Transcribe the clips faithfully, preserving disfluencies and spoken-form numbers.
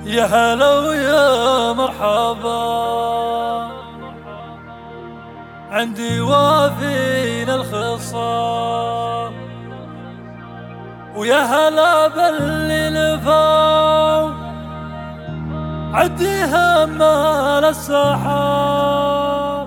يا هلا ويا مرحبا، عندي وافين الخصال، ويا هلا باللي لفوا عدي همال السحاب.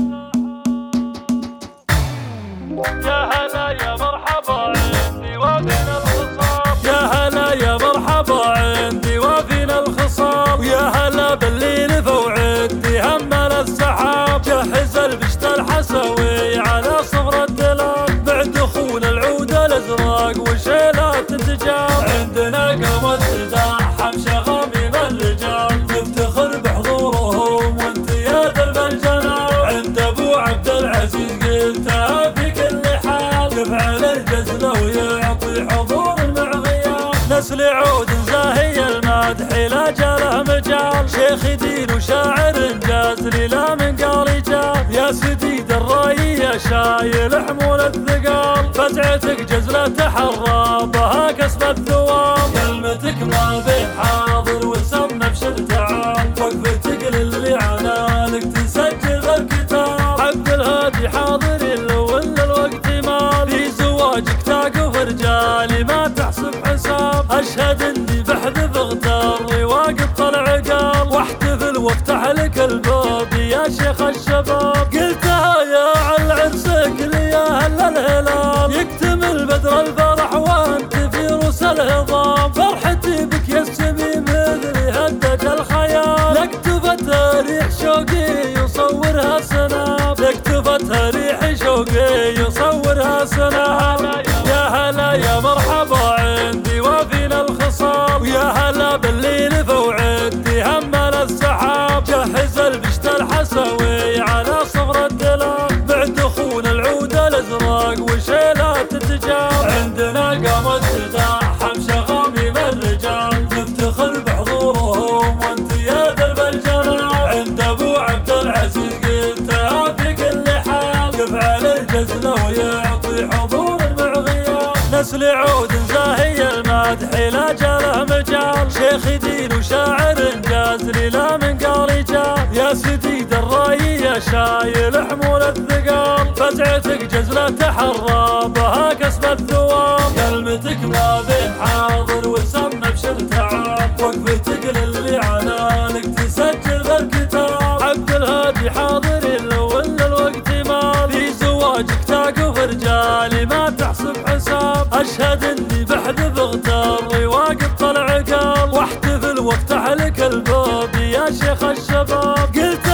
يا هلا يا مرحبا عندي وافين الخصال، يا هلا يا مرحبا عندي وافين الخصال، ويا هلا باللي لفوا عدي همال السحاب. جهز البشت الحسوي على صغر الدلال، بعد دخول العود الازرق وشيلات التجار. عندنا قمر تزاحم شغاميم الرجال، نفتخر بحضورهم وانت يا درب الجلال. عند ابو عبد العزيز قلتها في كل حال، يفعل الجزله ويعطي حضور المعغيال. نسل عود زاهي المدح لا جاله مجال، شيخ دين وشاعر انجاز لي لا من قال رجال. يا سديد الراي يا شايل حمول الثقال، فزعتك جزله تحرى بها كسب الثواب. كلمتك ما بين حاضر وسم ابشر تعال، وقفتك للي عنانك تسجل الكتاب. عبد الهادي حاضر ولا الوقت مال، في زواجك تقف رجالي ما تحسب حساب. اشهد اني بحذف اغتر لي واقف طلع قال، واحتفل وافتح لك الباب يا شيخ الشباب. قلتها يا على عرسك لي يا هل الهلال، يكتمل بدر الفرح وانت في روس الهضام. فرحتي بك يا السمي مثلي هدج الخيال، لكتفتها ريح شوقي يصورها سناب، لكتفتها ريح شوقي يصورها سناب. يا هلا يا مرحبا عندي وافين الخصال، ويا هلا باللي لفوا عدي همال السحاب. جهز البشت الحسوي على صغر الدلال، بعد دخول العود الازرق وشيلات التجار. عندنا قامت تزاحم شغاميم الرجال، نفتخر بحضورهم وانت يا درب الجلال. عند ابو عبد العزيز قلتها في كل حال، يفعل الجزله ويعطي حضور المعغيال. نسل عود زاهي المدح لا جاله مجال، شيخ دين وشاعر انجاز لي لا من قال رجال. يا سديد الراي يا شايل حمول الثقال، فزعتك جزله تحرى بها كسب الثواب. كلمتك ما بين حاضر وسم ابشر تعال، وقفتك للي عنانك تسجل بالكتاب. عبد الهادي حاضر ولا الوقت مال، في زواجك تقف رجالي ما تحسب حساب. اشهد اني بحذف اغتر لي واقف طلع قال، واحتفل وافتح لك الباب يا شيخ الشباب. قلت